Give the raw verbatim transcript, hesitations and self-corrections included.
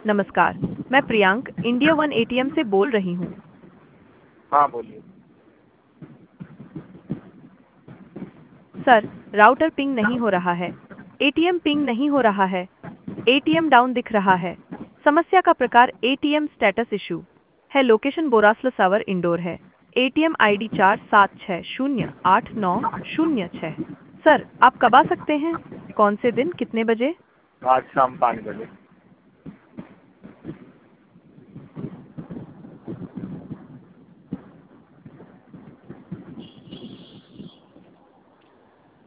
नमस्कार, मैं Priyank India one ATM से बोल रही हूँ। हाँ बोलिए। सर, राउटर पिंग नहीं हो रहा है। एटीएम पिंग नहीं हो रहा है। एटीएम डाउन दिख रहा है। समस्या का प्रकार एटीएम स्टेटस इशू है। लोकेशन बोरास्ल सावर इंडोर है। एटीएम आईडी चार सात छः शून्य आठ नौ शून्य छः। सर, आप कब आ सकते हैं? कौन से दिन, कितने बजे? आज शाम पाँच बजे।